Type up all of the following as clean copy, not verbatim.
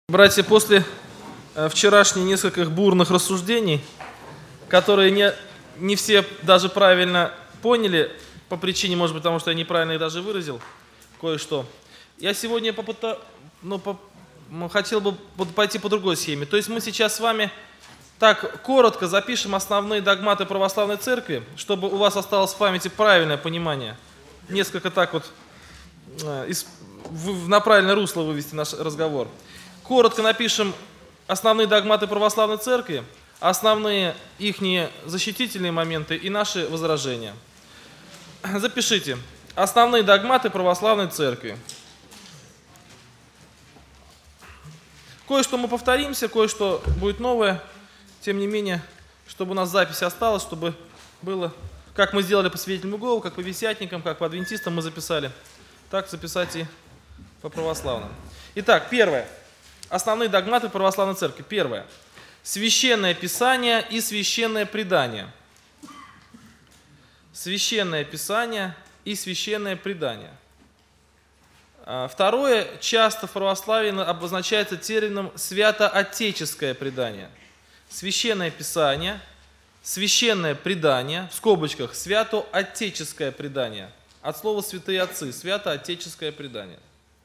Братья, после вчерашних нескольких бурных рассуждений, которые не все даже правильно поняли, по причине, может быть, потому что я неправильно их даже выразил, кое-что, я сегодня хотел бы пойти по другой схеме. То есть мы сейчас с вами так коротко запишем основные догматы православной церкви, чтобы у вас осталось в памяти правильное понимание, несколько так вот на правильное русло вывести наш разговор. Коротко напишем основные догматы православной церкви, основные ихние защитительные моменты и наши возражения. Запишите. Основные догматы православной церкви. Кое-что мы повторимся, кое-что будет новое. Тем не менее, чтобы у нас запись осталась, чтобы было, как мы сделали по свидетельным Иеговы, как по висятникам, как по адвентистам мы записали, так записать и по православным. Итак, первое. Основные догматы православной церкви. Первое. Священное Писание и священное предание. Священное Писание и священное предание. Второе. Часто в православии обозначается термином святоотеческое предание. Священное Писание, священное предание, в скобочках, святоотеческое предание. От слова святые отцы, святоотеческое предание.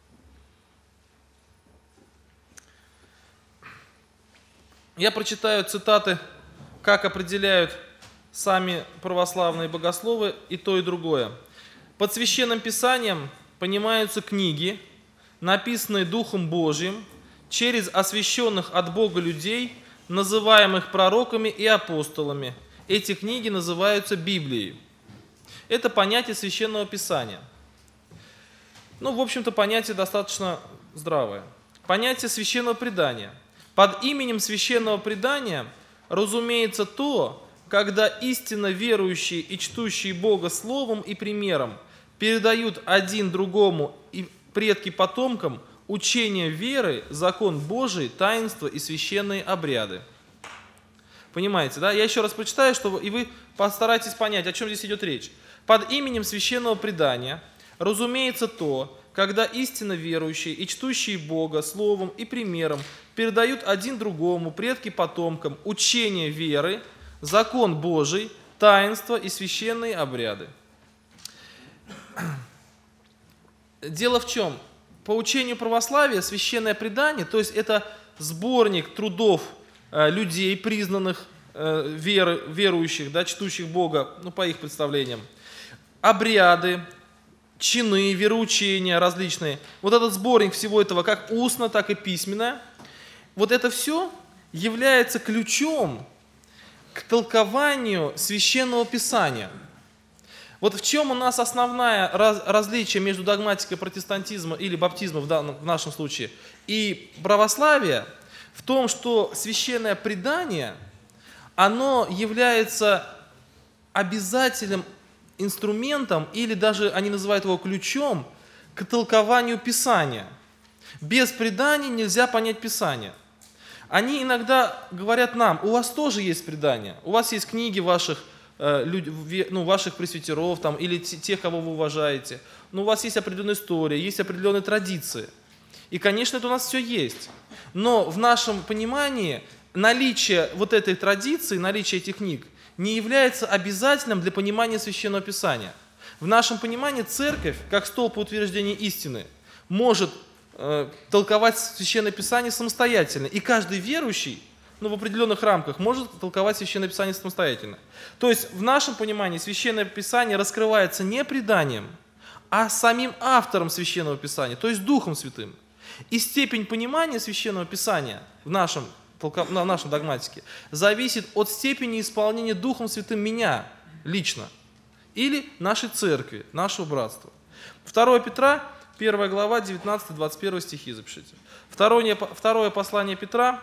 Я прочитаю цитаты, как определяют сами православные богословы и то, и другое. Под священным писанием понимаются книги, написанные Духом Божьим через освященных от Бога людей, называемых пророками и апостолами. Эти книги называются Библией. Это понятие священного писания. В общем-то, понятие достаточно здравое. Понятие священного предания. Под именем священного предания разумеется то, когда истинно верующие и чтущие Бога словом и примером передают один другому и предки потомкам учение веры, закон Божий, таинства и священные обряды. Понимаете, да? Я еще раз прочитаю, и вы постарайтесь понять, о чем здесь идет речь. Под именем священного предания разумеется то, когда истинно верующие и чтущие Бога словом и примером передают один другому, предки потомкам, учение веры, закон Божий, таинства и священные обряды. Дело в чем? По учению православия священное предание, то есть это сборник трудов людей, признанных верующих, чтущих Бога, по их представлениям, обряды, чины, вероучения различные. Вот этот сборник всего этого, как устно, так и письменно, вот это все является ключом к толкованию священного писания. Вот в чем у нас основное различие между догматикой протестантизма или баптизма в нашем случае и православия? В том, что священное предание, оно является обязательным инструментом, или даже они называют его ключом, к толкованию Писания. Без предания нельзя понять Писание. Они иногда говорят нам: у вас тоже есть предание, у вас есть книги ваших пресвитеров или тех, кого вы уважаете, но у вас есть определенная история, есть определенные традиции. И, конечно, это у нас все есть. Но в нашем понимании наличие вот этой традиции, наличие этих книг не является обязательным для понимания Священного Писания. В нашем понимании церковь, как столб утверждения истины, может толковать Священное Писание самостоятельно. И каждый верующий, в определенных рамках, может толковать Священное Писание самостоятельно. То есть в нашем понимании Священное Писание раскрывается не преданием, а самим автором Священного Писания, то есть Духом Святым. И степень понимания Священного Писания в нашем догматике зависит от степени исполнения Духом Святым меня лично или нашей церкви, нашего братства. 2 Петра, 1 глава, 19-21 стихи запишите. Второе послание Петра,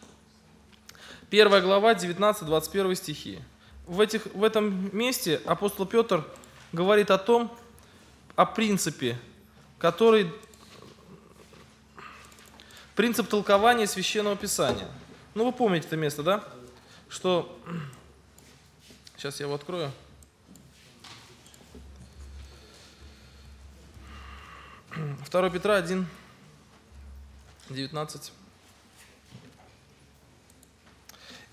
1 глава, 19-21 стихи. В этом месте апостол Петр говорит о принципе, принцип толкования Священного Писания. Вы помните это место, да? Что... Сейчас я его открою. 2 Петра 1, 19.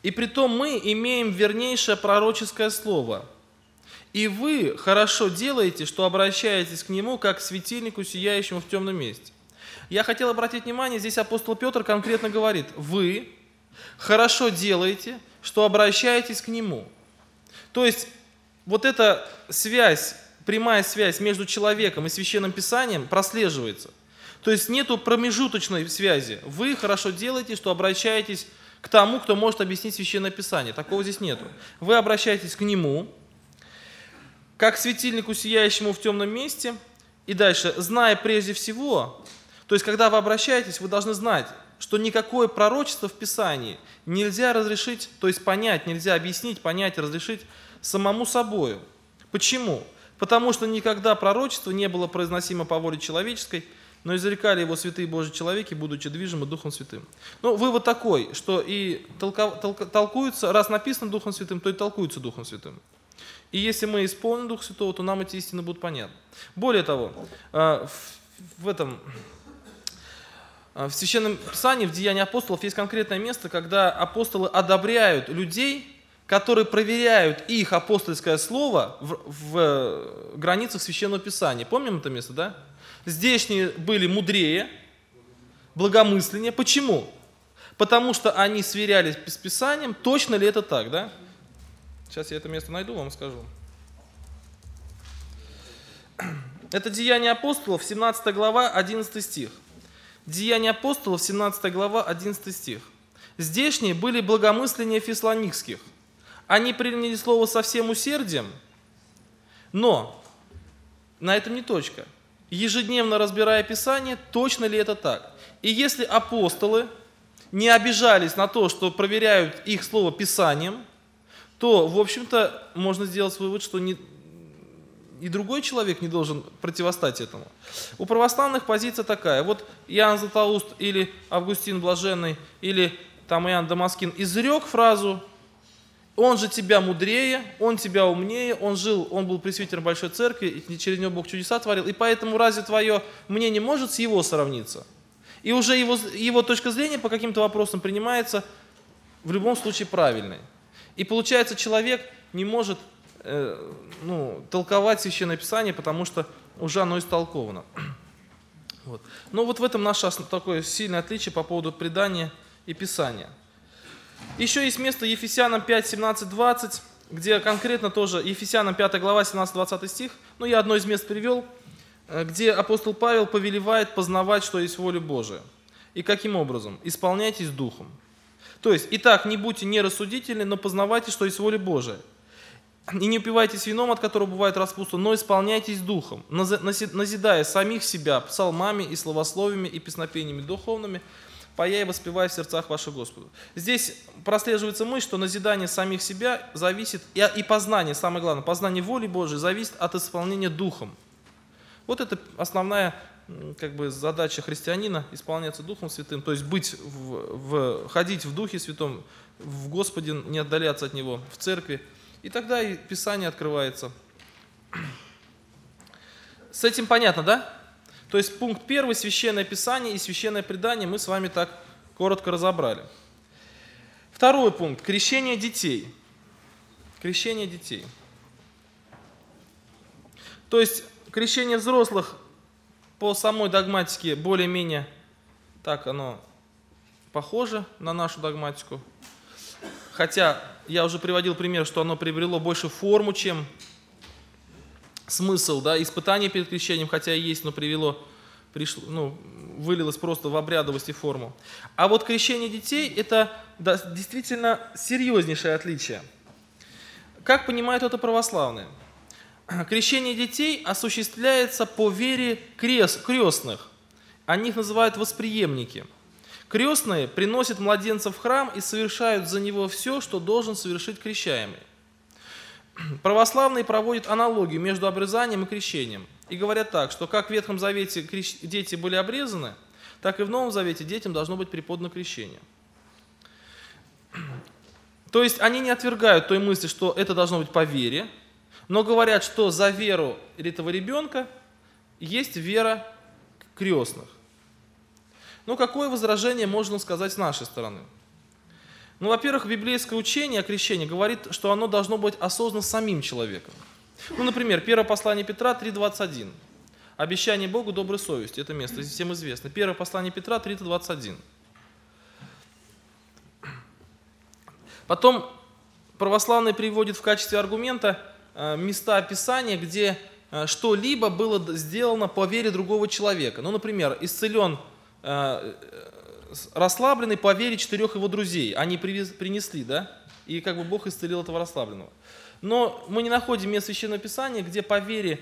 И притом мы имеем вернейшее пророческое слово. И вы хорошо делаете, что обращаетесь к нему, как к светильнику, сияющему в темном месте. Я хотел обратить внимание, здесь апостол Петр конкретно говорит: вы хорошо делаете, что обращаетесь к нему. То есть вот эта связь, прямая связь между человеком и Священным Писанием прослеживается. То есть нету промежуточной связи. Вы хорошо делаете, что обращаетесь к тому, кто может объяснить Священное Писание. Такого здесь нету. Вы обращаетесь к нему, как к светильнику, сияющему в темном месте. И дальше, зная прежде всего, то есть когда вы обращаетесь, вы должны знать, что никакое пророчество в Писании нельзя разрешить, то есть понять, нельзя объяснить, понять, разрешить самому собою. Почему? Потому что никогда пророчество не было произносимо по воле человеческой, но изрекали его святые Божьи человеки, будучи движимы Духом Святым. Но вывод такой, что и толкуется, раз написано Духом Святым, то и толкуется Духом Святым. И если мы исполним Духа Святого, то нам эти истины будут понятны. Более того, в Священном Писании, в Деянии апостолов, есть конкретное место, когда апостолы одобряют людей, которые проверяют их апостольское слово в границах Священного Писания. Помним это место, да? Здешние были мудрее, благомысленнее. Почему? Потому что они сверялись с Писанием, точно ли это так, да? Сейчас я это место найду, вам скажу. Это Деяния апостолов, 17 глава, 11 стих. Деяния апостолов, 17 глава, 11 стих. Здешние были благомысленнее фессалоникских. Они приняли слово со всем усердием, но на этом не точка. Ежедневно разбирая Писание, точно ли это так. И если апостолы не обижались на то, что проверяют их слово Писанием, то, в общем-то, можно сделать вывод, что и другой человек не должен противостать этому. У православных позиция такая. Вот Иоанн Златоуст или Августин Блаженный или там Иоанн Дамаскин изрек фразу: «Он же тебя мудрее, он тебя умнее, он был пресвитером Большой Церкви, и через него Бог чудеса творил, и поэтому разве твое мнение может с его сравниться?» И уже его точка зрения по каким-то вопросам принимается в любом случае правильной. И получается, человек не может толковать Священное Писание, потому что уже оно истолковано. Вот. Но вот в этом наше такое сильное отличие по поводу предания и Писания. Еще есть место Ефесянам 5, 17, 20, где конкретно тоже, Ефесянам 5 глава, 17-20 стих, я одно из мест привел, где апостол Павел повелевает познавать, что есть воля Божия. И каким образом? Исполняйтесь Духом. То есть, итак, не будьте нерассудительны, но познавайте, что есть воля Божия. И не упивайтесь вином, от которого бывает распутство, но исполняйтесь Духом, назидая самих себя псалмами и словословиями и песнопениями духовными, поя и воспевая в сердцах ваших Господу. Здесь прослеживается мысль, что назидание самих себя зависит, и познание, самое главное, познание воли Божией зависит от исполнения Духом. Вот это основная задача христианина – исполняться Духом Святым, то есть ходить в Духе Святом, в Господе, не отдаляться от Него, в церкви, и тогда и Писание открывается. С этим понятно, да? То есть пункт 1, Священное Писание и Священное предание мы с вами так коротко разобрали. Второй пункт – крещение детей. Крещение детей. То есть крещение взрослых по самой догматике более-менее так оно похоже на нашу догматику. Хотя я уже приводил пример, что оно приобрело больше форму, чем смысл, да, испытание перед крещением, хотя и есть, но вылилось просто в обрядовость и форму. А вот крещение детей – это действительно серьезнейшее отличие. Как понимают это православные? Крещение детей осуществляется по вере крестных. Они их называют восприемники. Крестные приносят младенца в храм и совершают за него все, что должен совершить крещаемый. Православные проводят аналогию между обрезанием и крещением. И говорят так, что как в Ветхом Завете дети были обрезаны, так и в Новом Завете детям должно быть преподано крещение. То есть они не отвергают той мысли, что это должно быть по вере, но говорят, что за веру этого ребенка есть вера крестных. Какое возражение можно сказать с нашей стороны? Ну, во-первых, библейское учение о крещении говорит, что оно должно быть осознано самим человеком. Ну, например, первое послание Петра 3:21. Обещание Богу доброй совести. Это место всем известно. Первое послание Петра 3:21. Потом православные приводят в качестве аргумента места Писания, где что-либо было сделано по вере другого человека. Ну, например, исцелен расслабленный по вере 4 его друзей. Они принесли, да? И как бы Бог исцелил этого расслабленного. Но мы не находим мест Священного Писания, где по вере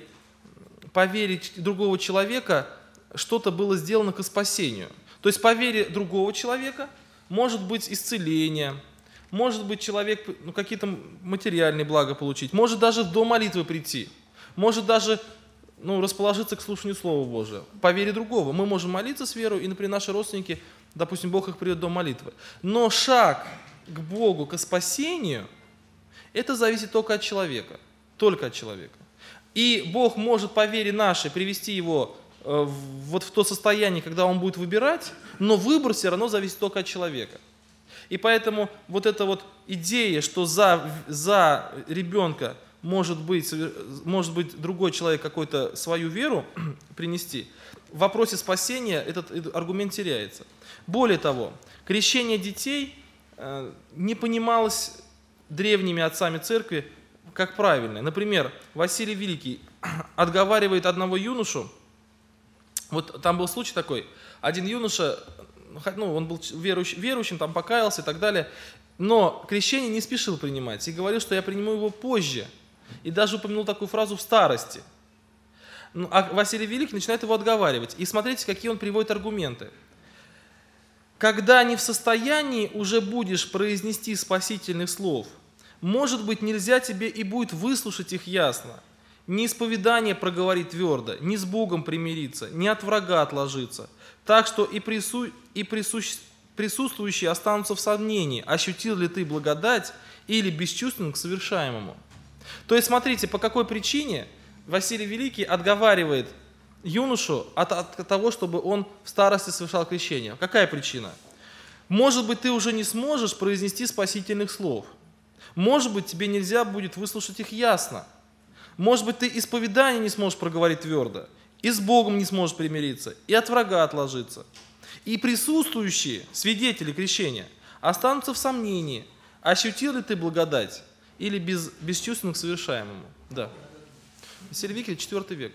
другого человека что-то было сделано к спасению. То есть по вере другого человека может быть исцеление, может быть человек какие-то материальные блага получить, может даже в дом молитвы прийти, может даже расположиться к слушанию Слова Божия. По вере другого. Мы можем молиться с верой, и, например, наши родственники, допустим, Бог их приведет в дом молитвы. Но шаг к Богу, к спасению, это зависит только от человека. Только от человека. И Бог может по вере нашей привести его вот в то состояние, когда он будет выбирать, но выбор все равно зависит только от человека. И поэтому вот эта вот идея, что за ребенка может быть другой человек какую-то свою веру принести, в вопросе спасения этот аргумент теряется. Более того, крещение детей не понималось древними отцами церкви как правильное. Например, Василий Великий отговаривает одного юношу, вот там был случай такой, один юноша, он был верующим, там покаялся и так далее, но крещение не спешил принимать и говорил, что я приму его позже. И даже упомянул такую фразу «в старости». А Василий Великий начинает его отговаривать. И смотрите, какие он приводит аргументы. «Когда не в состоянии уже будешь произнести спасительных слов, может быть, нельзя тебе и будет выслушать их ясно, не исповедание проговорить твердо, не с Богом примириться, не от врага отложиться, так что и присутствующие останутся в сомнении, ощутил ли ты благодать или бесчувственен к совершаемому». То есть, смотрите, по какой причине Василий Великий отговаривает юношу от того, чтобы он в старости совершал крещение. Какая причина? Может быть, ты уже не сможешь произнести спасительных слов. Может быть, тебе нельзя будет выслушать их ясно. Может быть, ты исповедание не сможешь проговорить твердо, и с Богом не сможешь примириться, и от врага отложиться. И присутствующие свидетели крещения останутся в сомнении, ощутил ли ты благодать или бесчувственно к совершаемому. Да. Василий Великий, 4 век.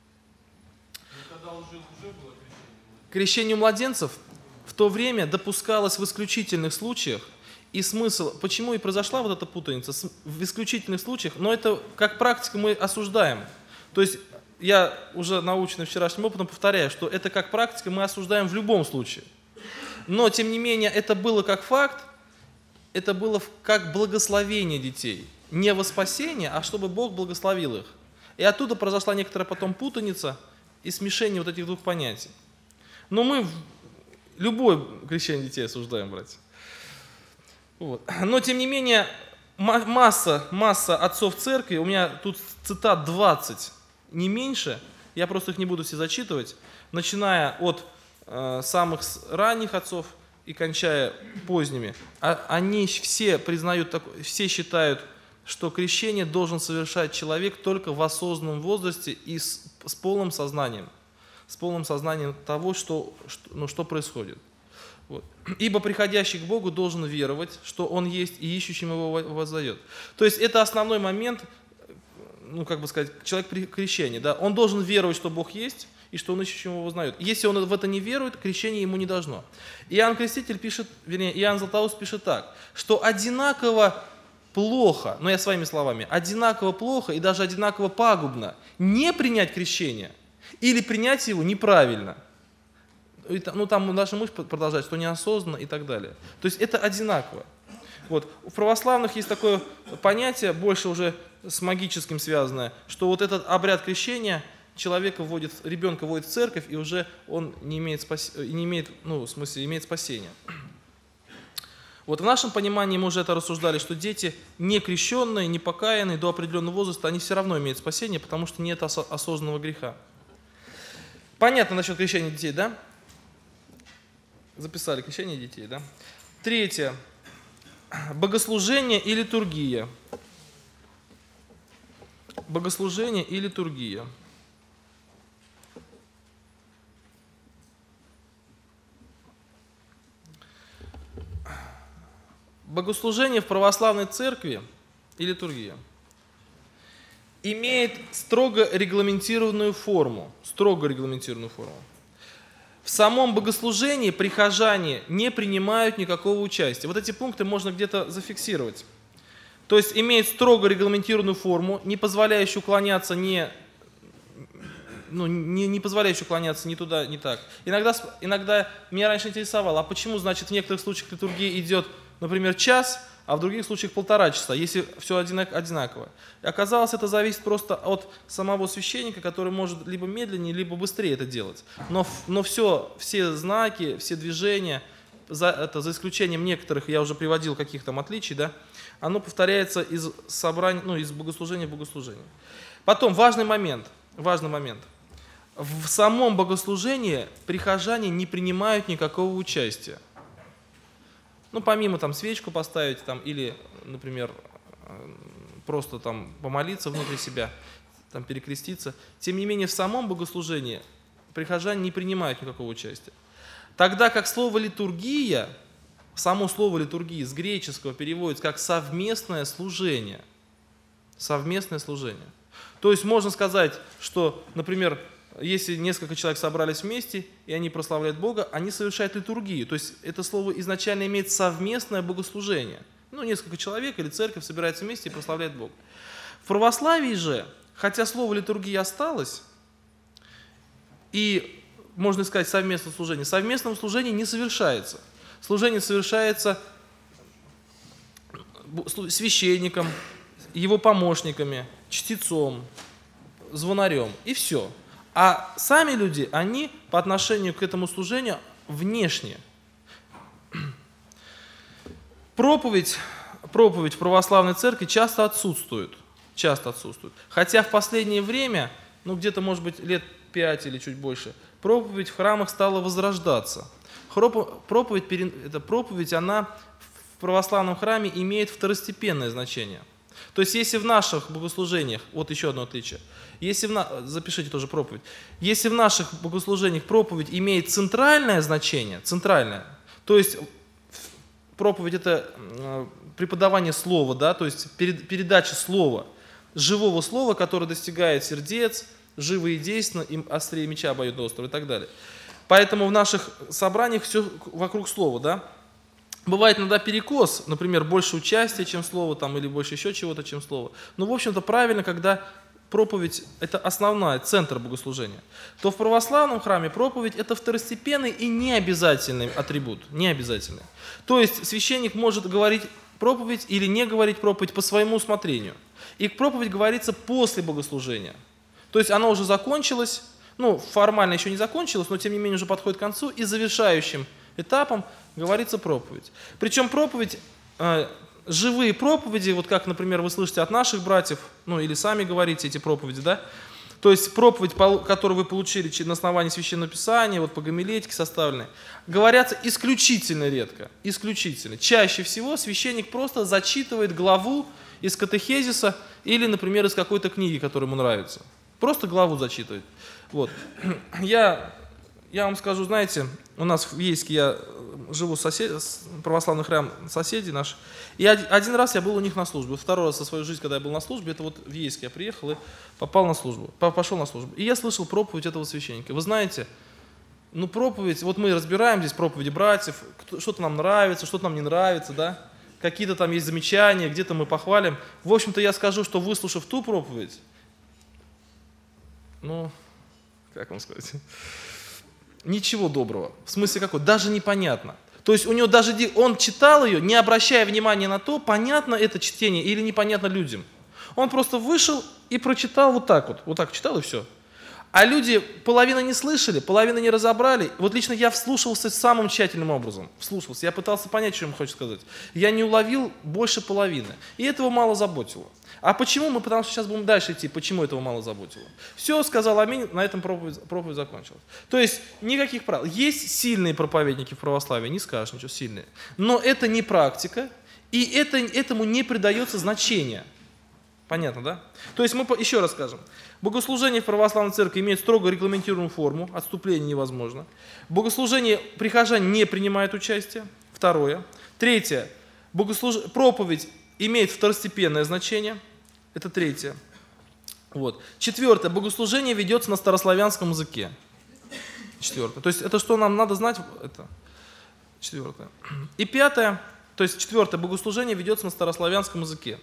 Крещение младенцев в то время допускалось в исключительных случаях, и смысл, почему и произошла вот эта путаница, в исключительных случаях, но это как практика мы осуждаем. То есть я уже наученный вчерашним опытом повторяю, что это как практика мы осуждаем в любом случае. Но тем не менее это было как факт, это было как благословение детей. Не во спасение, а чтобы Бог благословил их. И оттуда произошла некоторая потом путаница и смешение вот этих двух понятий. Но мы любое крещение детей осуждаем, братья. Вот. Но тем не менее, масса отцов церкви, у меня тут цитат 20, не меньше, я просто их не буду все зачитывать, начиная от самых ранних отцов и кончая поздними, они все признают, все считают, что крещение должен совершать человек только в осознанном возрасте и с полным сознанием того, что происходит. Вот. Ибо приходящий к Богу должен веровать, что Он есть, и ищущим Его воздает. То есть это основной момент, человек при крещении. Да? Он должен веровать, что Бог есть, и что Он ищущим Его воздает. Если он в это не верует, крещение ему не должно. Иоанн Креститель пишет, Иоанн Златоуст пишет так, что одинаково плохо, но я своими словами, одинаково плохо и даже одинаково пагубно не принять крещение или принять его неправильно. Там наша мысль продолжает, что неосознанно и так далее. То есть это одинаково. Вот. У православных есть такое понятие, больше уже с магическим связанное, что вот этот обряд крещения ребенка вводит в церковь, и уже он имеет спасение. Вот в нашем понимании мы уже это рассуждали, что дети не крещенные, не покаянные до определенного возраста, они все равно имеют спасение, потому что нет осознанного греха. Понятно насчет крещения детей, да? Записали крещение детей, да? Третье. Богослужение и литургия. Богослужение и литургия. Богослужение в православной церкви и литургия имеет строго регламентированную форму. Строго регламентированную форму. В самом богослужении прихожане не принимают никакого участия. Вот эти пункты можно где-то зафиксировать. То есть имеет строго регламентированную форму, не позволяющую уклоняться не позволяющую уклоняться ни туда, ни так. Иногда меня раньше интересовало, а почему, значит, в некоторых случаях литургия идет, например, час, а в других случаях 1,5 часа, если все одинаково. И оказалось, это зависит просто от самого священника, который может либо медленнее, либо быстрее это делать. Но все знаки, все движения, за исключением некоторых, я уже приводил каких там отличий, да, оно повторяется из богослужения в богослужение. Потом важный момент. В самом богослужении прихожане не принимают никакого участия. Помимо там свечку поставить там, или, например, просто там помолиться внутри себя, там перекреститься. Тем не менее, в самом богослужении прихожане не принимают никакого участия. Тогда как слово литургия, само слово литургия с греческого переводится как совместное служение. Совместное служение. То есть можно сказать, что, например, если несколько человек собрались вместе, и они прославляют Бога, они совершают литургию. То есть это слово изначально имеет совместное богослужение. Несколько человек или церковь собирается вместе и прославляет Бога. В православии же, хотя слово литургия осталось, и, можно сказать, совместное служение, совместное служение не совершается. Служение совершается священником, его помощниками, чтецом, звонарем, и все. А сами люди, они по отношению к этому служению внешне. Проповедь в православной церкви часто отсутствует. Хотя в последнее время, где-то, может быть, лет 5 или чуть больше, проповедь в храмах стала возрождаться. Проповедь, она в православном храме имеет второстепенное значение. То есть, если в наших богослужениях, вот еще одно отличие, запишите тоже проповедь, если в наших богослужениях проповедь имеет центральное значение, то есть проповедь это преподавание слова, да, то есть передача слова, живого слова, которое достигает сердец, живо и действенно, им острее меча обоюдоострого и так далее. Поэтому в наших собраниях все вокруг слова, да. Бывает иногда перекос, например, больше участия, чем слово, или больше еще чего-то, чем слово. Но, в общем-то, правильно, когда проповедь – это основная, центр богослужения, то в православном храме проповедь – это второстепенный и необязательный атрибут, необязательный. То есть священник может говорить проповедь или не говорить проповедь по своему усмотрению. И проповедь говорится после богослужения. То есть она уже закончилась, формально еще не закончилась, но тем не менее уже подходит к концу, и завершающим этапом говорится проповедь. Причем проповедь, живые проповеди, вот как, например, вы слышите от наших братьев, или сами говорите эти проповеди, да, то есть проповедь, которую вы получили на основании Священного Писания, по гомилетике составленной, говорятся исключительно редко, исключительно. Чаще всего священник просто зачитывает главу из катехезиса или, например, из какой-то книги, которая ему нравится. Просто главу зачитывает. Я вам скажу, знаете, у нас в Ейске я живу православный храм соседей наших, и один раз я был у них на службе, второй раз за свою жизнь, когда я был на службе, это в Ейске я приехал и пошел на службу. И я слышал проповедь этого священника. Вы знаете, проповедь, мы разбираем здесь проповеди братьев, что-то нам нравится, что-то нам не нравится, да, какие-то там есть замечания, где-то мы похвалим. В общем-то, я скажу, что выслушав ту проповедь, как вам сказать, ничего доброго. В смысле какой? Даже непонятно. То есть у него он читал ее, не обращая внимания на то, понятно это чтение или непонятно людям. Он просто вышел и прочитал вот так читал и все. А люди половину не слышали, половину не разобрали. Лично я вслушивался самым тщательным образом. Я пытался понять, что ему хочет сказать. Я не уловил больше половины. И этого мало заботило. А почему? Потому что сейчас будем дальше идти. Почему этого мало заботило? Все, сказал аминь, на этом проповедь закончилась. То есть никаких правил. Есть сильные проповедники в православии, не скажешь ничего, сильные. Но это не практика. И этому не придается значения. Понятно, да? То есть мы еще раз скажем. Богослужение в православной церкви имеет строго регламентированную форму, отступление невозможно. В богослужении прихожане не принимают участие. Второе. Третье. Проповедь имеет второстепенное значение. Это третье. Вот. Четвертое. Богослужение ведется на старославянском языке. Четвертое. То есть это что нам надо знать? Это четвертое. И пятое. То есть четвертое. Богослужение ведется на старославянском языке.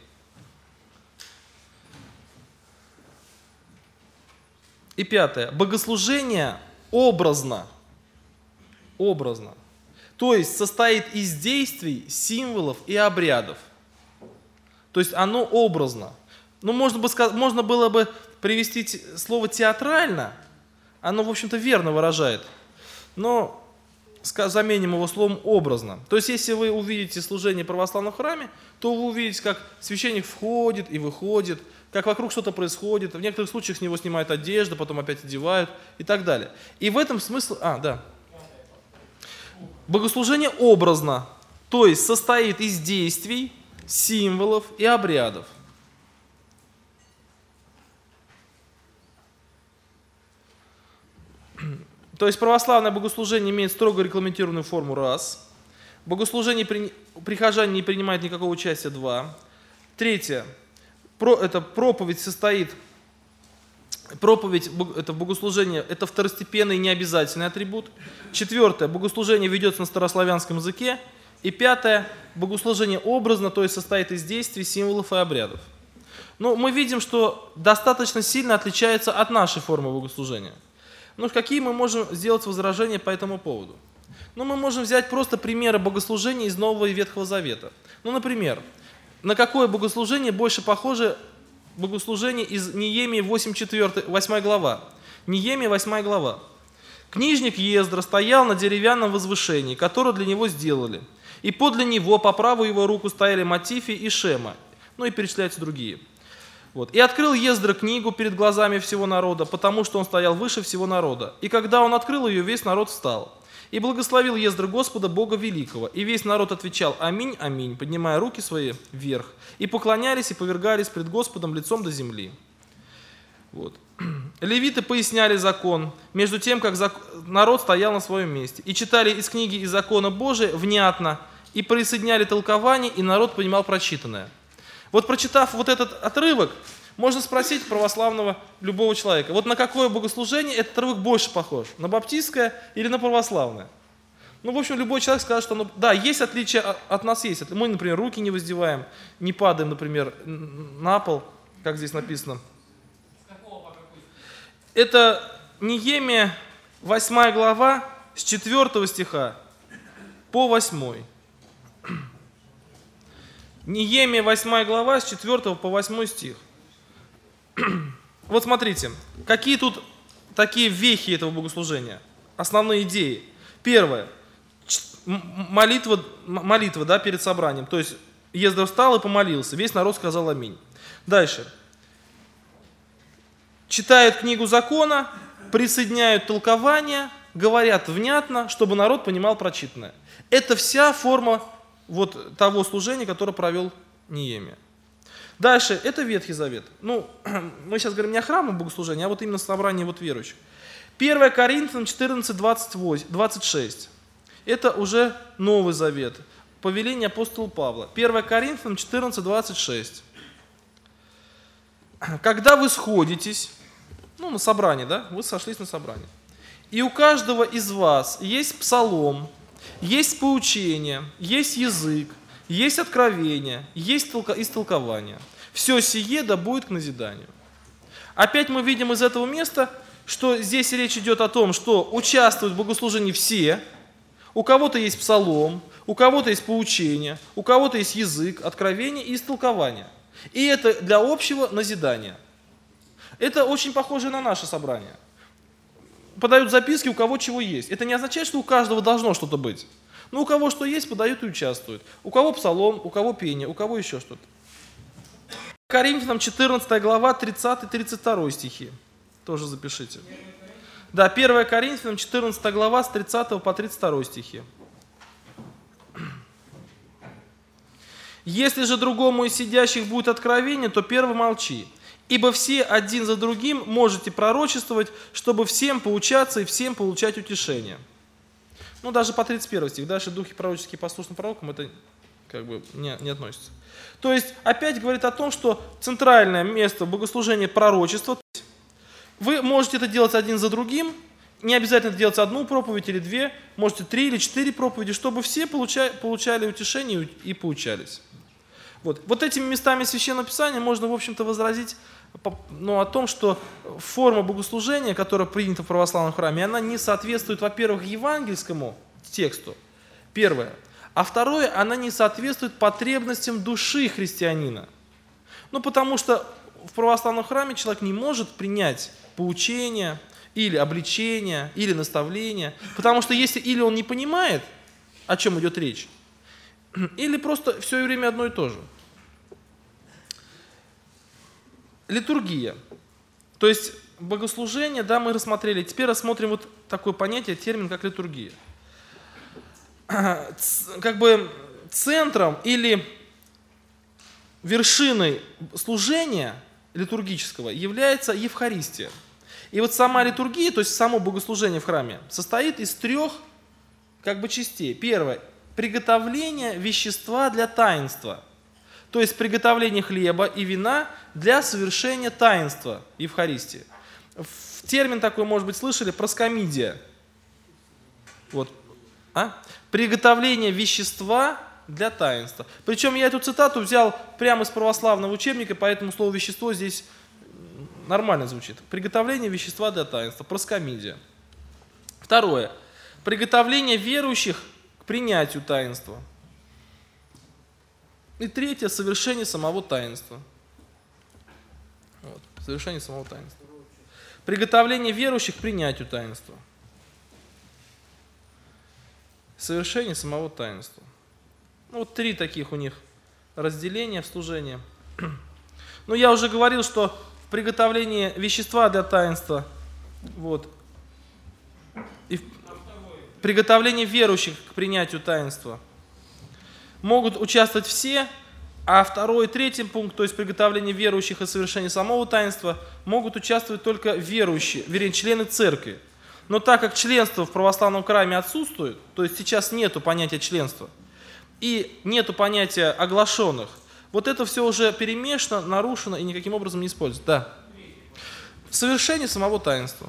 И пятое. Богослужение образно. Образно. То есть состоит из действий, символов и обрядов. То есть оно образно. Ну, можно было бы привести слово театрально. Оно, в общем-то, верно выражает. Но заменим его словом образно. То есть если вы увидите служение православного храме, то вы увидите, как священник входит и выходит, как вокруг что-то происходит. В некоторых случаях с него снимают одежду, потом опять одевают и так далее. И в этом смысл... да. Богослужение образно, то есть состоит из действий, символов и обрядов. То есть православное богослужение имеет строго регламентированную форму, раз. Богослужение прихожане не принимают никакого участия, два. Третье. Проповедь это богослужение, это второстепенный и необязательный атрибут. Четвертое. Богослужение ведется на старославянском языке. И пятое. Богослужение образно, то есть состоит из действий, символов и обрядов. Но мы видим, что достаточно сильно отличается от нашей формы богослужения. Ну, какие мы можем сделать возражения по этому поводу? Ну, мы можем взять просто примеры богослужения из Нового и Ветхого Завета. Ну, например, на какое богослужение больше похоже богослужение из Неемии 8 глава? Неемия 8 глава. «Книжник Ездра стоял на деревянном возвышении, которое для него сделали, и подле него по правую его руку стояли Матифи и Шема». Ну и перечисляются другие. Вот. «И открыл Ездра книгу перед глазами всего народа, потому что он стоял выше всего народа. И когда он открыл ее, весь народ встал. И благословил Ездра Господа, Бога Великого. И весь народ отвечал: Аминь, аминь, поднимая руки свои вверх. И поклонялись и повергались пред Господом лицом до земли». Вот. Левиты поясняли закон, между тем, как народ стоял на своем месте. И читали из книги из закона Божия внятно, и присоединяли толкование, и народ понимал прочитанное. Вот прочитав вот этот отрывок, можно спросить православного любого человека: вот на какое богослужение этот отрывок больше похож? На баптистское или на православное? Ну, в общем, любой человек скажет, что да, есть отличия, от нас есть. Мы, например, руки не воздеваем, не падаем, например, на пол, как здесь написано. Это Неемия 8 глава с 4 стиха по 8. Неемия 8 глава с 4 по 8 стих. Вот смотрите, какие тут такие вехи этого богослужения, основные идеи. Первое. Молитва, да, перед собранием. То есть Ездра встал и помолился, весь народ сказал аминь. Дальше. Читают книгу закона, присоединяют толкование, говорят внятно, чтобы народ понимал прочитанное. Это вся форма вот того служения, которое провел Неемия. Дальше, это Ветхий Завет. Ну, мы сейчас говорим не о храмовом богослужении, а вот именно собрании вот верующих. 1 Коринфянам 14, 26. Это уже Новый Завет. Повеление апостола Павла. 1 Коринфянам 14, 26. «Когда вы сходитесь», ну, на собрании, да, вы сошлись на собрании, «и у каждого из вас есть псалом, есть поучение, есть язык, есть откровение, есть истолкование. Все сие да будет к назиданию». Опять мы видим из этого места, что здесь речь идет о том, что участвуют в богослужении все. У кого-то есть псалом, у кого-то есть поучение, у кого-то есть язык, откровение и истолкование. И это для общего назидания. Это очень похоже на наше собрание. Подают записки, у кого чего есть. Это не означает, что у каждого должно что-то быть. Но у кого что есть, подают и участвуют. У кого псалом, у кого пение, у кого еще что-то. Коринфянам 14 глава, 30-32 стихи. Тоже запишите. Да, 1 Коринфянам 14 глава с 30 по 32 стихи. Если же другому из сидящих будет откровение, то первый молчи. Ибо все один за другим можете пророчествовать, чтобы всем поучаться и всем получать утешение. Ну, даже по 31 стих. Дальше духи пророческие послушны пророкам, это как бы не относится. То есть, опять говорит о том, что центральное место богослужения пророчества. Вы можете это делать один за другим, не обязательно делать одну проповедь или две, можете 3 или 4 проповеди, чтобы все получали утешение и поучались. Вот этими местами Священного Писания можно, в общем-то, возразить о том, что форма богослужения, которая принята в православном храме, она не соответствует, во-первых, евангельскому тексту, первое, а второе, она не соответствует потребностям души христианина. Потому что в православном храме человек не может принять поучение, или обличение, или наставление, потому что если или он не понимает, о чем идет речь, или просто все время одно и то же. Литургия. То есть богослужение, да, мы рассмотрели. Теперь рассмотрим вот такое понятие, термин, как литургия. Как бы центром или вершиной служения литургического является Евхаристия. И вот сама литургия, то есть само богослужение в храме, состоит из 3 частей. Первое – приготовление вещества для таинства. То есть приготовление хлеба и вина для совершения таинства Евхаристии. Термин такой, может быть, слышали, проскомидия. Приготовление вещества для таинства. Причем я эту цитату взял прямо из православного учебника, поэтому слово «вещество» здесь нормально звучит. Приготовление вещества для таинства, проскомидия. Второе. Приготовление верующих к принятию таинства. И третье. Совершение самого таинства. Совершение самого таинства. Приготовление верующих к принятию таинства. Совершение самого таинства. 3 таких у них разделения в служении. Я уже говорил, что в приготовлении вещества для таинства, и в приготовлении верующих к принятию таинства могут участвовать все, а 2 и 3 пункт, то есть приготовление верующих и совершение самого таинства, могут участвовать только верующие, вернее, члены церкви. Но так как членство в православном храме отсутствует, то есть сейчас нету понятия членства, и нету понятия оглашенных, это все уже перемешано, нарушено и никаким образом не используется. Да. В совершении самого таинства.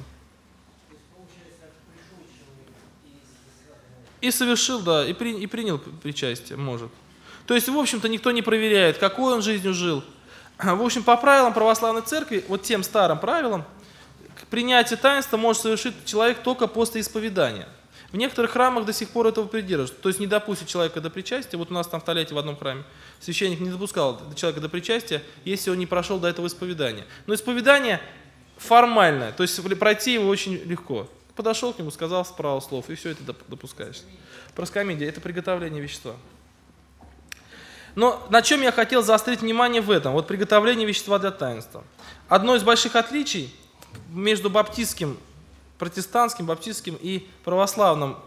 И совершил, да, и принял причастие, может. То есть, в общем-то, никто не проверяет, какой он жизнью жил. В общем, по правилам православной церкви, тем старым правилам, принятие таинства может совершить человек только после исповедания. В некоторых храмах до сих пор этого придерживаются. То есть не допустят человека до причастия. У нас там в Тольятти в одном храме священник не допускал человека до причастия, если он не прошел до этого исповедания. Но исповедание формальное, то есть пройти его очень легко. Подошел к нему, сказал пару слов, и все это допускаешь. Проскомидия – это приготовление вещества. Но на чем я хотел заострить внимание в этом? Приготовление вещества для таинства. Одно из больших отличий между баптистским, протестантским, баптистским и православным,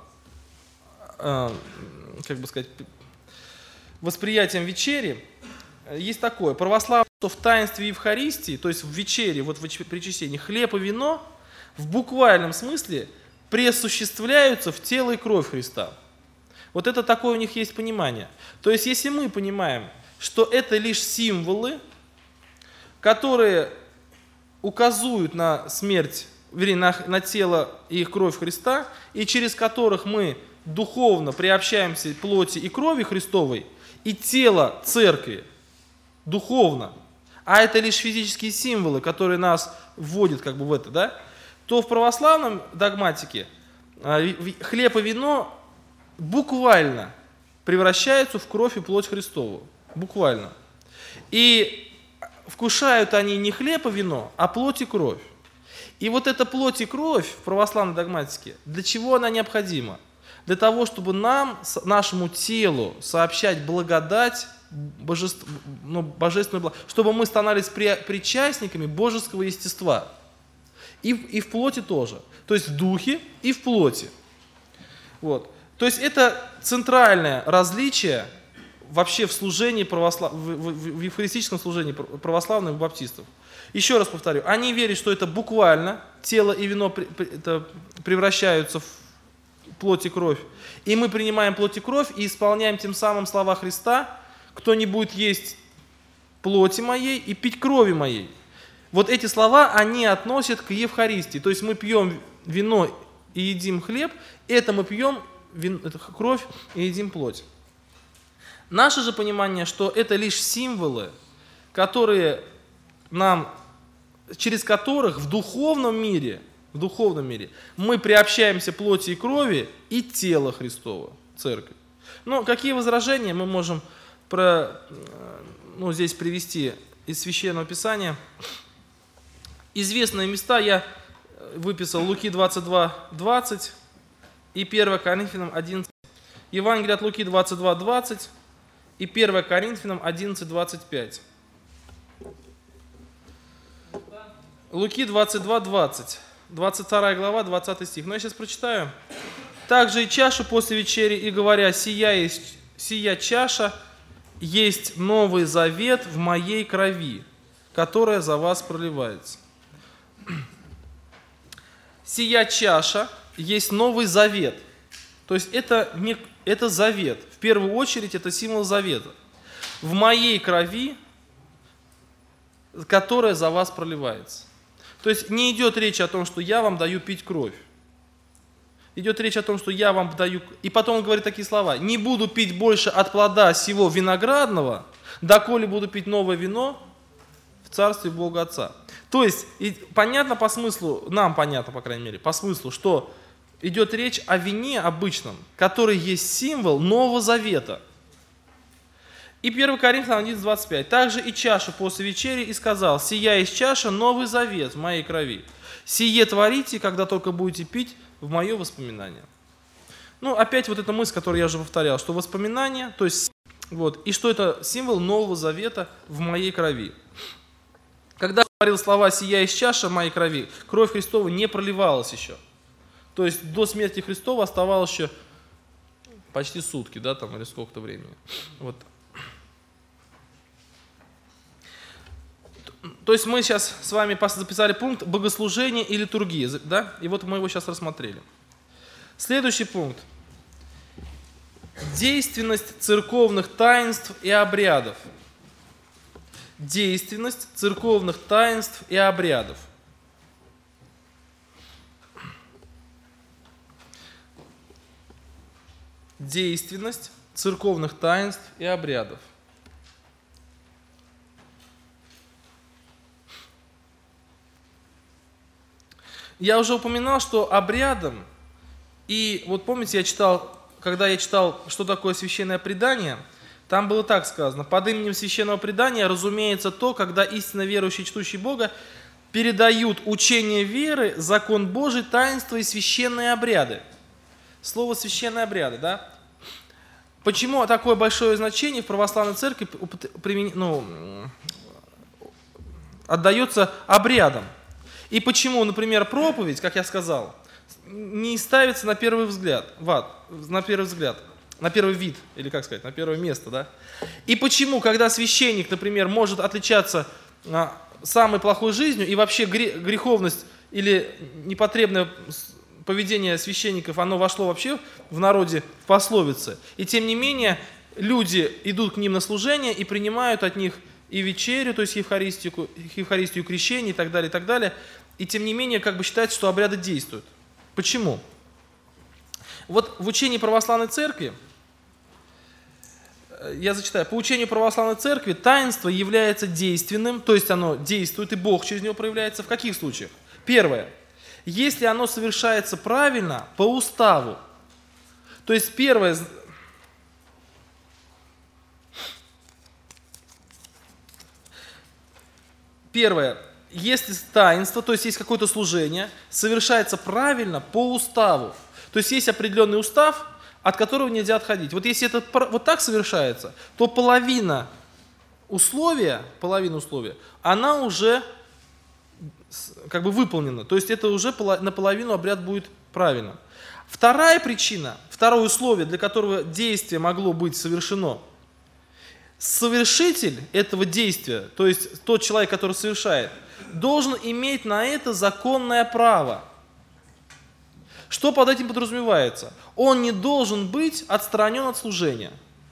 восприятием вечери есть такое. Православное, что в таинстве Евхаристии, то есть в вечере, в причащении, хлеб и вино в буквальном смысле пресуществляются в тело и кровь Христа. Это такое у них есть понимание. То есть если мы понимаем, что это лишь символы, которые указывают на смерть, вернее, на тело и кровь Христа, и через которых мы духовно приобщаемся к плоти и крови Христовой, и тело церкви духовно, а это лишь физические символы, которые нас вводят в это, да, то в православном догматике хлеб и вино буквально превращаются в кровь и плоть Христову. Буквально. И вкушают они не хлеб и вино, а плоть и кровь. И эта плоть и кровь в православной догматике, для чего она необходима? Для того, чтобы нашему телу сообщать благодать, божественную благодать, чтобы мы становились причастниками божеского естества. И в плоти тоже. То есть в духе и в плоти. То есть это центральное различие вообще в служении в евхаристическом служении православных баптистов. Еще раз повторю, они верят, что это буквально тело и вино превращаются в плоть и кровь. И мы принимаем плоть и кровь и исполняем тем самым слова Христа: кто не будет есть плоти моей и пить крови моей. Вот эти слова, они относят к Евхаристии. То есть мы пьем вино и едим хлеб, это мы пьем кровь и едим плоть. Наше же понимание, что это лишь символы, через которых в духовном мире мы приобщаемся плоти и крови и тела Христова, Церковь. Но какие возражения мы можем здесь привести из Священного Писания? Известные места я выписал: Луки 22:20 и 1 Коринфянам 11. Евангелие от Луки 22:20 и 1 Коринфянам 11:25. Луки 22:20, 22 глава, 20 стих. Но я сейчас прочитаю. «Также и чашу после вечери, и говоря, сия чаша есть новый завет в моей крови, которая за вас проливается». Сия чаша есть новый завет. То есть это завет. В первую очередь это символ завета. В моей крови, которая за вас проливается. То есть не идет речь о том, что я вам даю пить кровь. Идет речь о том, что я вам даю... И потом он говорит такие слова: «Не буду пить больше от плода сего виноградного, доколе буду пить новое вино в царстве Бога Отца». То есть понятно по смыслу, нам понятно, по крайней мере, по смыслу, что идет речь о вине обычном, который есть символ Нового Завета. И 1 Коринфянам 11:25. «Также и чашу после вечери, и сказал: сия есть чаша, новый завет в моей крови. Сие творите, когда только будете пить, в мое воспоминание». Опять вот эта мысль, которую я уже повторял, что воспоминание, то есть и что это символ Нового Завета в моей крови. Когда говорил слова «сия есть чаша в моей крови», кровь Христова не проливалась еще. То есть до смерти Христова оставалось еще почти сутки, или сколько-то времени. То есть мы сейчас с вами записали пункт богослужения и литургии, да? И вот мы его сейчас рассмотрели. Следующий пункт. Действенность церковных таинств и обрядов. Действенность церковных таинств и обрядов. Действенность церковных таинств и обрядов. Я уже упоминал, что обрядом, и вот помните, когда я читал, что такое священное предание, там было так сказано: под именем священного предания разумеется то, когда истинно верующие, чтущие Бога, передают учение веры, закон Божий, таинства и священные обряды. Слово «священные обряды», да? Почему такое большое значение в православной церкви отдается обрядам? И почему, например, проповедь, как я сказал, не ставится на первый взгляд, на первый вид, или как сказать, на первое место, да? И почему, когда священник, например, может отличаться самой плохой жизнью, и вообще греховность или непотребное поведение священников, оно вошло вообще в народе в пословицы, и тем не менее люди идут к ним на служение и принимают от них и вечерю, то есть Евхаристию, крещение и так далее, и тем не менее считается, что обряды действуют. Почему? Вот в учении православной церкви, я зачитаю, по учению православной церкви таинство является действенным, то есть оно действует, и Бог через него проявляется. В каких случаях? Первое. Если оно совершается правильно, по уставу. То есть первое... Если таинство, то есть есть какое-то служение, совершается правильно по уставу. То есть есть определенный устав, от которого нельзя отходить. Вот если это вот так совершается, то половина условия, она уже выполнена. То есть это уже наполовину обряд будет правильно. Вторая причина, второе условие, для которого действие могло быть совершено, совершитель этого действия, то есть тот человек, который совершает, должен иметь на это законное право. Что под этим подразумевается? Он не должен быть отстранен от служения.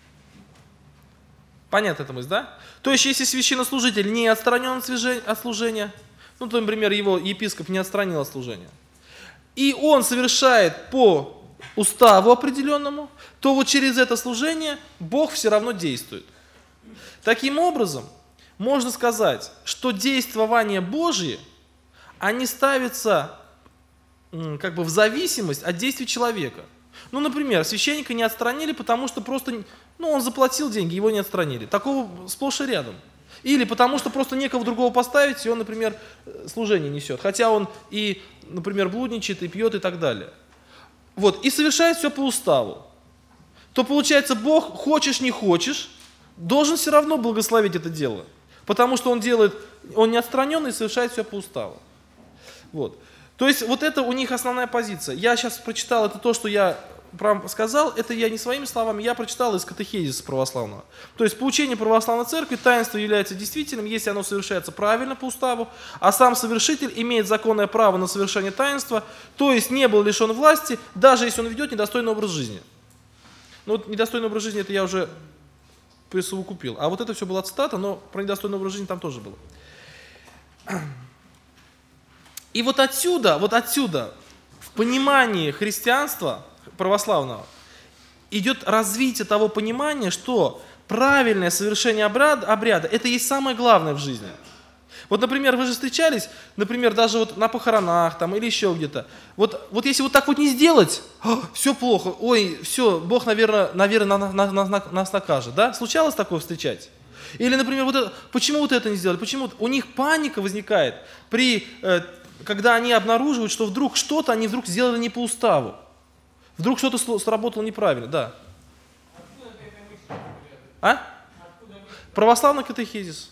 Понятно эта мысль, да? То есть, если священнослужитель не отстранен от служения, ну, то, например, его епископ не отстранил от служения, и он совершает по уставу определенному, то вот через это служение Бог все равно действует. Таким образом, можно сказать, что действования Божьи, они ставятся как бы в зависимость от действий человека. Ну, например, священника не отстранили, потому что просто, он заплатил деньги, его не отстранили. Такого сплошь и рядом. Или потому что просто некого другого поставить, и он, например, служение несет. Хотя он и, например, блудничает, и пьет, и так далее. Вот, и совершает все по уставу. То получается, Бог, хочешь не хочешь, должен все равно благословить это дело. Потому что он не отстраненный и совершает все по уставу. Вот. То есть вот это у них основная позиция. Я сейчас прочитал, это то, что я сказал, это я не своими словами, я прочитал из катехизиса православного. То есть по учению православной церкви таинство является действительным, если оно совершается правильно по уставу, а сам совершитель имеет законное право на совершение таинства, то есть не был лишен власти, даже если он ведет недостойный образ жизни. Ну вот недостойный образ жизни, это я уже присовокупил. А вот это все была цитата, но про недостойный образ жизни там тоже было. И вот отсюда, в понимании христианства православного, идет развитие того понимания, что правильное совершение обряда, это и есть самое главное в жизни. Вот, например, вы же встречались, например, даже вот на похоронах там, или еще где-то. Вот если вот так вот не сделать, все плохо, ой, все, Бог, наверное, нас накажет. Да? Случалось такое встречать? Или, например, почему вот это не сделали? Почему у них паника возникает, когда они обнаруживают, что вдруг что-то они вдруг сделали не по уставу. Вдруг что-то сработало неправильно, да. А? Православный катехизис.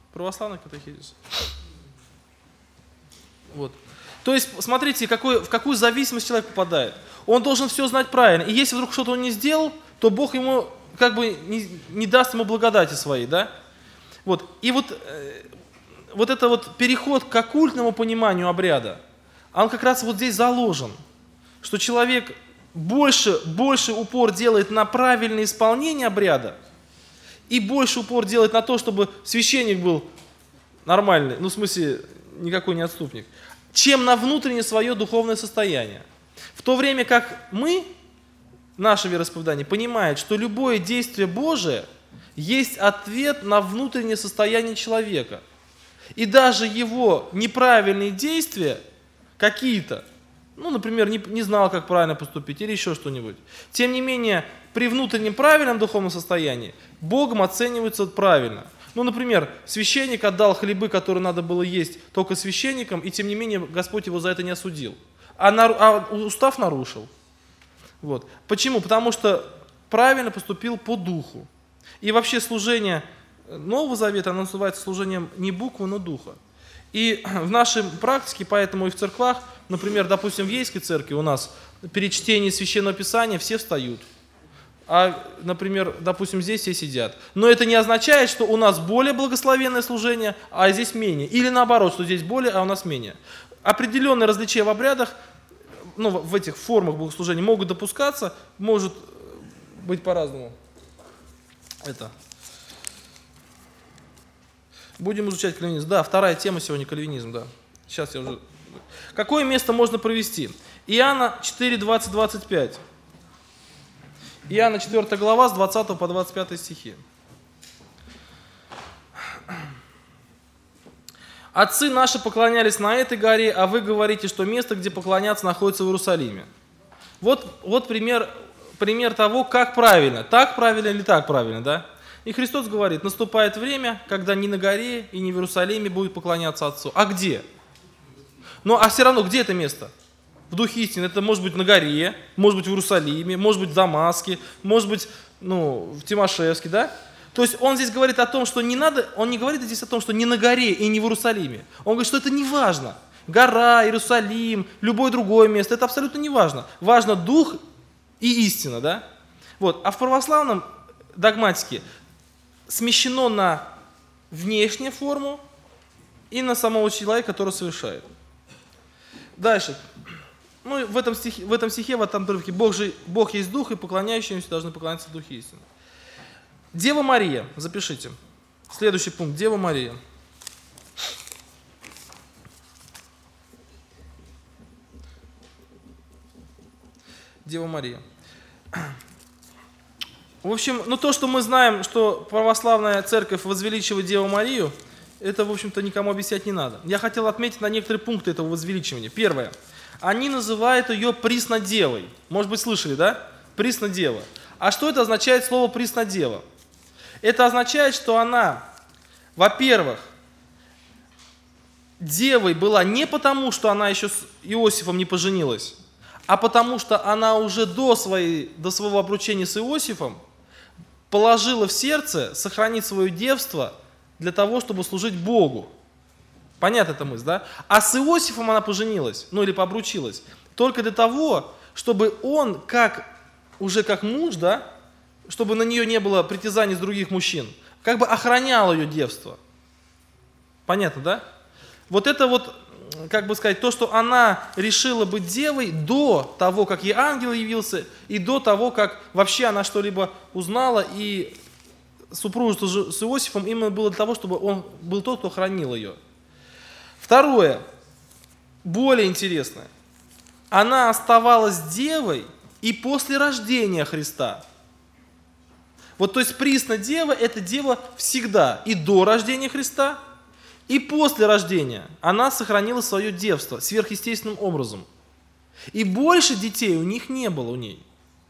Вот. То есть, смотрите, в какую зависимость человек попадает. Он должен все знать правильно. И если вдруг что-то он не сделал, то Бог ему как бы не даст ему благодати своей, да? Вот. И вот это вот переход к оккультному пониманию обряда, он как раз вот здесь заложен, что человек больше упор делает на правильное исполнение обряда и больше упор делает на то, чтобы священник был нормальный, в смысле, никакой не отступник, чем на внутреннее свое духовное состояние. В то время как наше вероисповедание понимает, что любое действие Божие есть ответ на внутреннее состояние человека. И даже его неправильные действия какие-то, например, не знал, как правильно поступить или еще что-нибудь, тем не менее, при внутреннем правильном духовном состоянии Богом оценивается правильно. Например, священник отдал хлебы, которые надо было есть только священникам, и тем не менее Господь его за это не осудил. А устав нарушил. Вот. Почему? Потому что правильно поступил по духу. И вообще служение Нового Завета, оно называется служением не буквы, но духа. И в нашей практике, поэтому и в церквах, например, допустим, в Ейской церкви у нас перед чтением Священного Писания все встают. А, например, допустим, здесь все сидят. Но это не означает, что у нас более благословенное служение, а здесь менее. Или наоборот, что здесь более, а у нас менее. Определенные различия в обрядах, в этих формах богослужения могут допускаться, может быть по-разному. Будем изучать кальвинизм. Да, вторая тема сегодня кальвинизм, да. Сейчас я уже... Какое место можно провести? Иоанна 4, 20, 25. Иоанна 4 глава с 20 по 25 стихи. «Отцы наши поклонялись на этой горе, а вы говорите, что место, где поклоняться, находится в Иерусалиме». Вот пример того, как правильно. Так правильно или так правильно, да? И Христос говорит, наступает время, когда ни на горе и ни в Иерусалиме будет поклоняться Отцу. А где? А все равно, где это место? В Духе истины. Это может быть на горе, может быть в Иерусалиме, может быть в Дамаске, может быть в Тимашевске, да? То есть он здесь говорит о том, что не надо, он не говорит здесь о том, что не на горе и не в Иерусалиме. Он говорит, что это не важно. Гора, Иерусалим, любое другое место, это абсолютно не важно. Важно Дух и истина, да? Вот. А в православном догматике смещено на внешнюю форму и на самого человека, который совершает. Дальше. Ну, в этом стихе, в этом отрывке, Бог есть Дух, и поклоняющимся должны поклоняться в Духе истины. Дева Мария, запишите. Следующий пункт, Дева Мария. Дева Мария. В общем, ну то, что мы знаем, что православная церковь возвеличивает Деву Марию, это, в общем-то, никому объяснять не надо. Я хотел отметить на некоторые пункты этого возвеличивания. Первое. Они называют ее Приснодевой. Может быть, слышали, да? Приснодева. А что это означает слово Приснодева? Это означает, что она, во-первых, девой была не потому, что она еще с Иосифом не поженилась, а потому что она уже до своего обручения с Иосифом положила в сердце сохранить свое девство для того, чтобы служить Богу. Понятна эта мысль, да? А с Иосифом она поженилась, ну или пообручилась, только для того, чтобы он, уже как муж, да, чтобы на нее не было притязаний с других мужчин, как бы охранял ее девство. Понятно, да? Вот это вот, как бы сказать, то, что она решила быть девой до того, как ей ангел явился, и до того, как вообще она что-либо узнала, и супружество с Иосифом именно было для того, чтобы он был тот, кто хранил ее. Второе, более интересное. Она оставалась девой и после рождения Христа. Вот, то есть Приснодева – это дева всегда, и до рождения Христа, и после рождения она сохранила свое девство сверхъестественным образом. И больше детей у них не было у ней.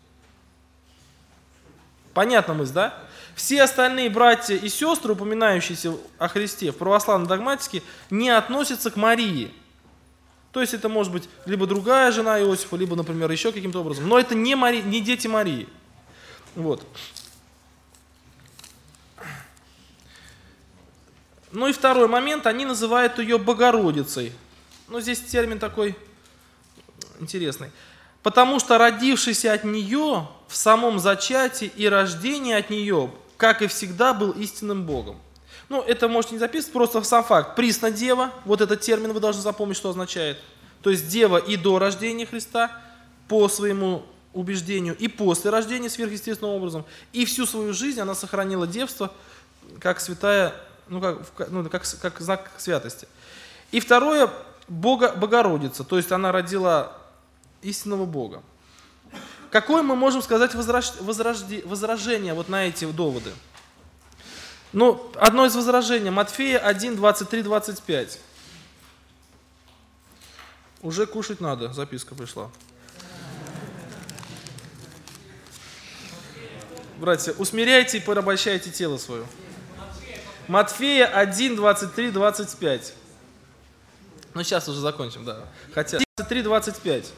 Понятна мысль, да? Все остальные братья и сестры, упоминающиеся о Христе в православной догматике, не относятся к Марии. То есть это может быть либо другая жена Иосифа, либо, например, еще каким-то образом. Но это не дети Марии. Вот. Ну и второй момент, они называют ее Богородицей. Ну здесь термин такой интересный. Потому что родившийся от нее в самом зачатии и рождении от нее, как и всегда, был истинным Богом. Ну, это можете не записывать, просто сам факт. Приснодева, вот этот термин вы должны запомнить, что означает. То есть дева и до рождения Христа, по своему убеждению, и после рождения сверхъестественным образом. И всю свою жизнь она сохранила девство, как святая, как знак святости. И второе, Богородица, то есть она родила истинного Бога. Какое мы можем сказать возражение вот на эти доводы? Ну, одно из возражений. Матфея 1, 23, 25. Уже кушать надо, записка пришла. Братья, усмиряйте и порабощайте тело свое. Матфея 1, 23, 25. Ну, сейчас уже закончим, да. Хотя 23, 25.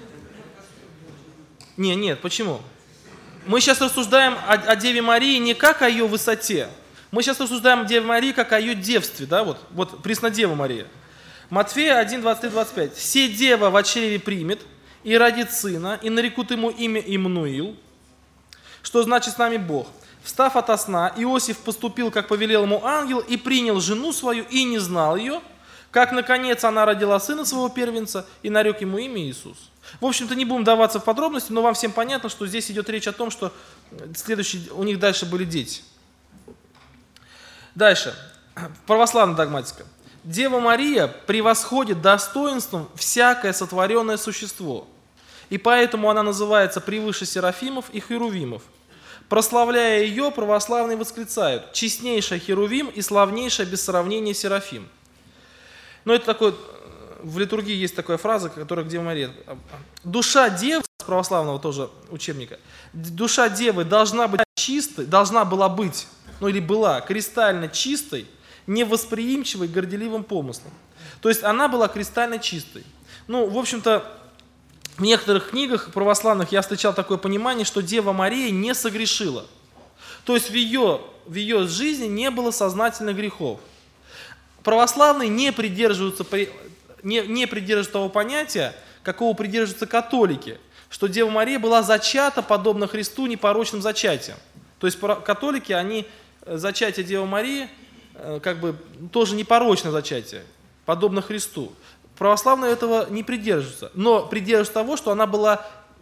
Нет, почему? Мы сейчас рассуждаем о Деве Марии не как о ее высоте. Мы сейчас рассуждаем о Деве Марии как о ее девстве, да, вот Преснодева Мария. Матфея 1, 23, 25. «Се дева во чреве примет, и родит сына, и нарекут ему имя Иммануил», что значит «с нами Бог». «Встав ото сна, Иосиф поступил, как повелел ему ангел, и принял жену свою, и не знал ее, как, наконец, она родила сына своего первенца, и нарек ему имя Иисус». В общем-то, не будем даваться в подробности, но вам всем понятно, что здесь идет речь о том, что у них дальше были дети. Дальше. Православная догматика. Дева Мария превосходит достоинством всякое сотворенное существо, и поэтому она называется превыше серафимов и херувимов. Прославляя ее, православные восклицают: «Честнейшая херувим и славнейшая без сравнения серафим». Но это такое, в литургии есть такая фраза, которая к Деве Марии. Душа девы, с православного тоже учебника, душа девы должна быть чистой, должна была быть, или была кристально чистой, невосприимчивой к горделивым помыслам. То есть она была кристально чистой. В общем-то, в некоторых книгах православных я встречал такое понимание, что Дева Мария не согрешила. То есть в ее жизни не было сознательных грехов. Православные не придерживаются того понятия, какого придерживаются католики, что Дева Мария была зачата, подобно Христу, непорочным зачатием. То есть католики, они зачатие Девы Марии как бы тоже непорочное зачатие, подобно Христу. Православные этого не придерживаются, но придерживаются того, что она была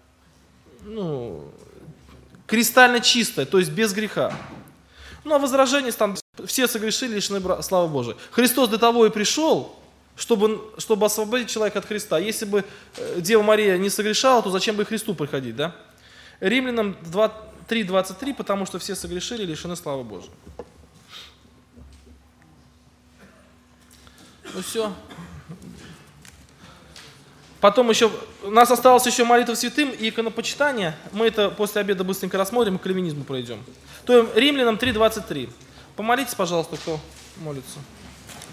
кристально чистая, то есть без греха. Ну а возражение там, все согрешили, лишены славы Божией. Христос для того и пришел, чтобы освободить человека от Христа. Если бы Дева Мария не согрешала, то зачем бы и Христу приходить, да? Римлянам 3:23, потому что все согрешили, лишены славы Божией. Ну все. Потом еще, у нас осталось еще молитва святым и иконопочитание. Мы это после обеда быстренько рассмотрим и к кальвинизму пройдем. То есть Римлянам 3:23. Помолитесь, пожалуйста, кто молится.